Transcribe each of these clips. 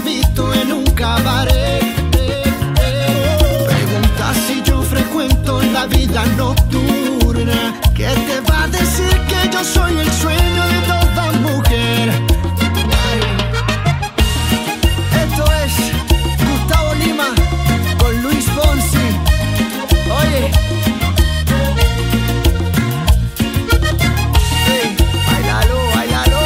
visto en un cabaret. Pregunta si yo frecuento la vida nocturna. ¿Qué te va a decir que yo soy el sueño de toda mujer? Esto es Gustavo Lima con Luis Fonsi. Oye, hey, bailalo, bailalo.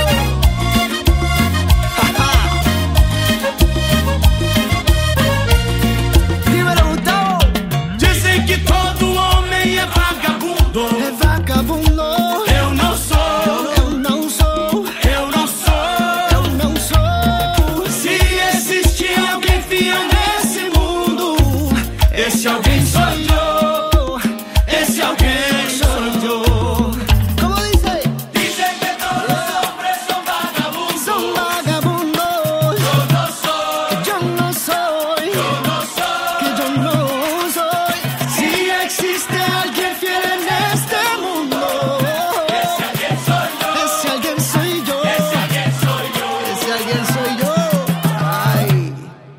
Dímelo, Gustavo. Dizem que todo homem é vagabundo. É vagabundo. Eu não sou. Eu não sou. Eu não sou. Eu não sou. Se existe alguém fiel nesse mundo, esse alguém sou eu. Esse alguém sou eu. ¿Cómo dice? Dizem que todos os hombres são vagabundos. Son vagabundos. Eu não sou. Yo no soy. Eu não sou. Que yo no soy. Si existe alguien fiel en este mundo, Esse alguém sou eu. ese alguien soy yo. Esse alguém sou eu. Ese alguien soy yo. Ay.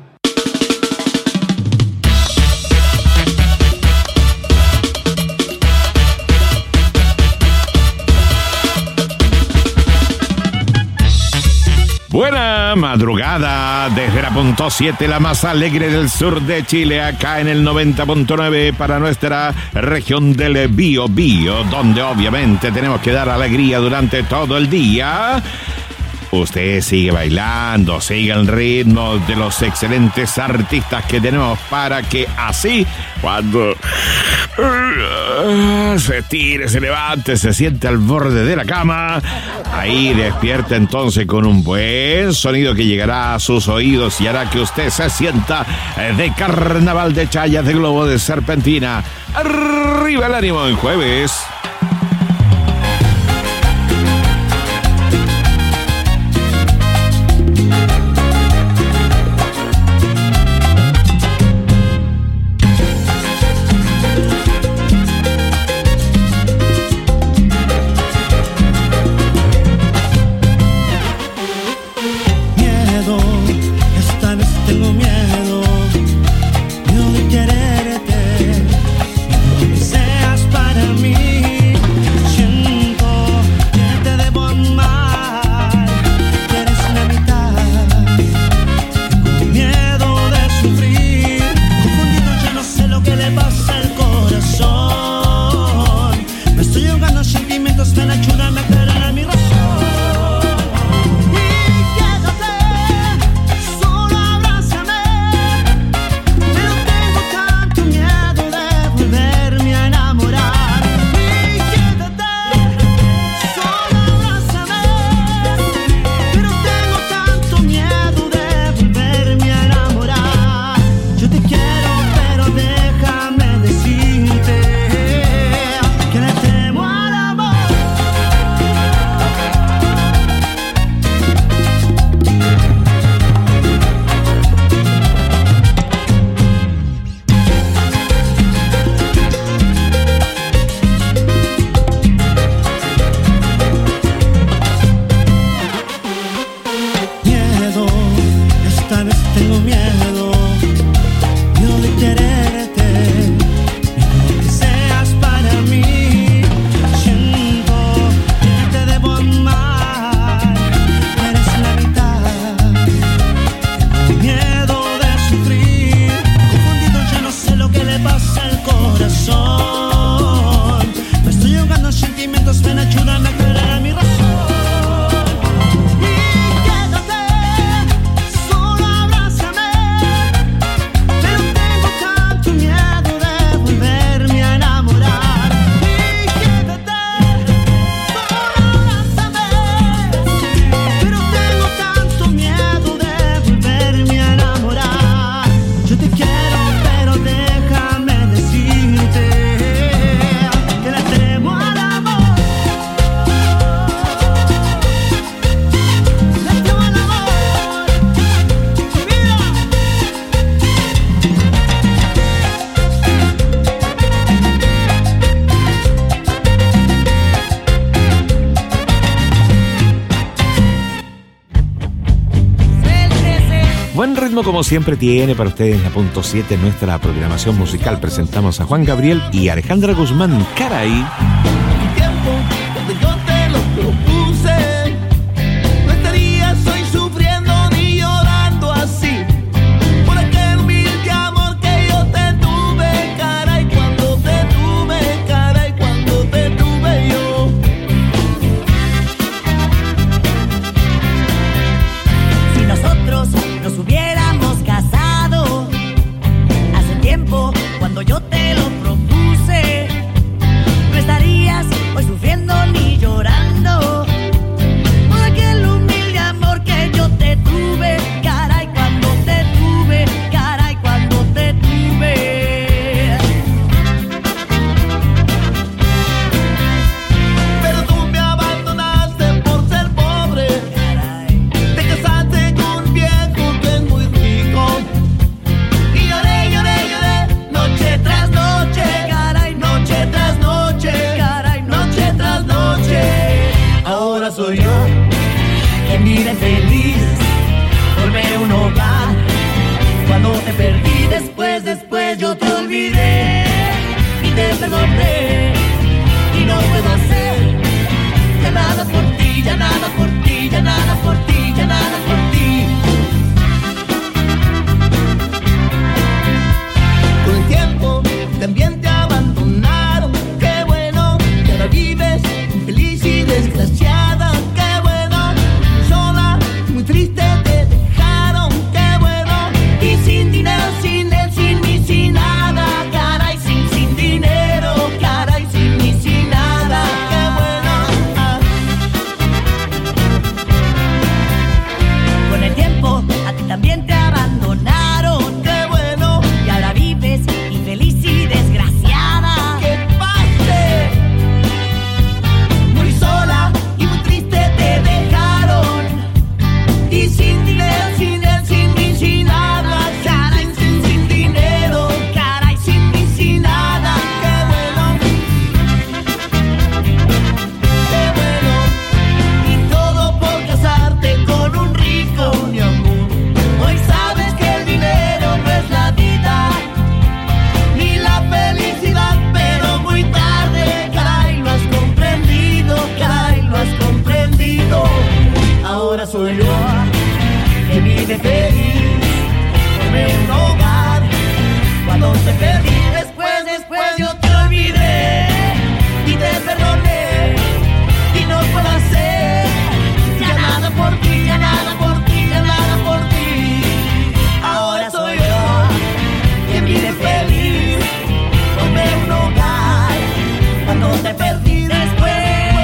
Buena madrugada desde la punto 7, la más alegre del sur de Chile, acá en el 90.9 para nuestra región del Biobío, donde obviamente tenemos que dar alegría durante todo el día. Usted sigue bailando, sigue el ritmo de los excelentes artistas que tenemos para que así, cuando se estire, se levante, se siente al borde de la cama, ahí despierta entonces con un buen sonido que llegará a sus oídos y hará que usted se sienta de carnaval, de chayas, de globo, de serpentina. Arriba el ánimo en jueves. Miedo, esta vez tengo miedo, miedo de quererte, miedo de que seas para mí Buen ritmo como siempre tiene para ustedes la punto 7 en nuestra programación musical. Presentamos a Juan Gabriel y Alejandra Guzmán, Caray. Tiempo cuando yo te lo propuse, no estarías hoy sufriendo ni llorando así por aquel humilde amor que yo te tuve, caray, cuando te tuve, caray, cuando te tuve yo. Si nosotros nos hubiéramos casado hace tiempo, cuando yo te lo propuse, no estarías hoy sufriendo ni llorando por aquel humilde amor que yo te tuve, caray, cuando te tuve, caray, cuando te tuve. Pero tú me abandonaste por ser pobre, Caray, te casaste con un viejo que es muy rico, y lloré, lloré, lloré, noche tras noche, caray, noche tras noche, caray, noche tras noche. Ahora soy yo quien vive feliz, formé un hogar. cuando te perdí, Después yo te olvidé y te perdoné, y no puedo hacer ya nada por ti, ya nada por ti, ya nada por ti, ya nada por ti. con el tiempo también te abandonaron. Qué bueno que ahora vives infeliz y desgraciada. Qué bueno, sola, muy triste te dejaron. Qué bueno, y sin dinero, sin él, sin mí, sin nada. Caray, sin dinero, caray, sin mí, sin nada. Qué bueno, Con el tiempo a ti también te abandonaron, qué bueno, y ahora vives infeliz y desgraciada. que pase. Muy sola y muy triste te dejaron. Y sin dinero, sin él, sin mí, sin nada. Caray, sin dinero, caray, sin mí, sin nada. Qué bueno, qué bueno. Y todo por casarte con un rico, mi amor. Hoy sabes que el dinero no es la vida ni la felicidad, pero muy tarde, caray, lo has comprendido, caray, lo has comprendido. Ahora soy yo que vive feliz, formé un hogar, cuando te perdí, después yo te olvidé y te perdoné, y no puedo hacer ya nada por ti, ya nada por ti, ya nada por ti. Ahora soy yo quien vive feliz, formé un hogar, cuando te perdí, después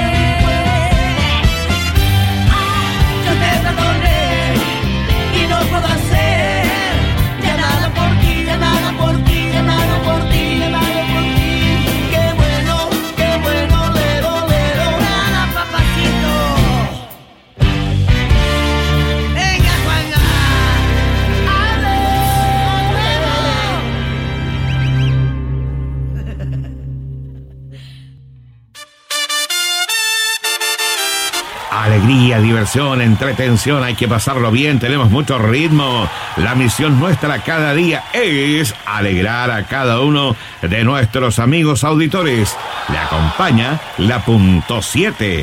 yo te perdoné, y no puedo hacer ya nada por ti, ya nada por ti, ya nada por ti, ya nada por ti. Qué bueno, lero, lero. Nada, papacito. Venga, Juanga. Alegría, diversión, entretención, hay que pasarlo bien, tenemos mucho ritmo. La misión nuestra cada día es alegrar a cada uno de nuestros amigos auditores. Le acompaña la punto 7.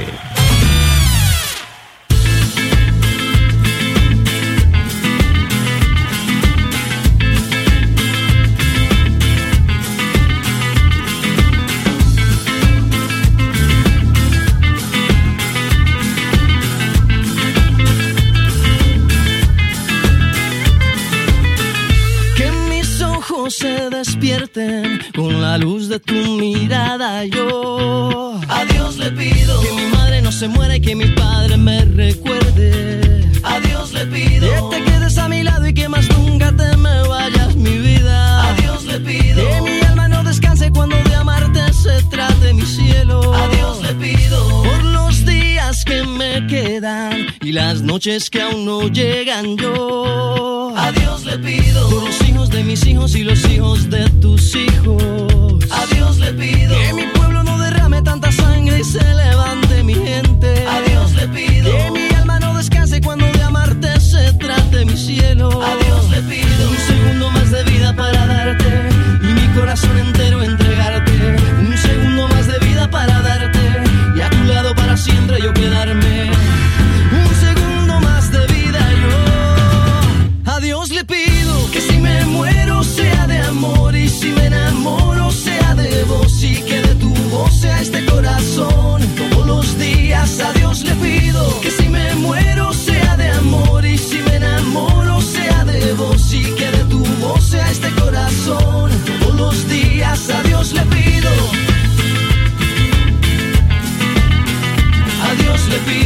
Que mis ojos se despierten con la luz de tu mirada. Yo a Dios le pido que mi madre no se muera y que mi padre me recuerde. A Dios le pido que te quedes a mi lado y que más nunca te me vayas, mi vida. A Dios le pido que mi alma no descanse cuando de amarte se trate, mi cielo. A Dios le pido por los días que me quedan y las noches que aún no llegan. Yo a Dios le pido por los hijos de mis hijos y los hijos de tus hijos.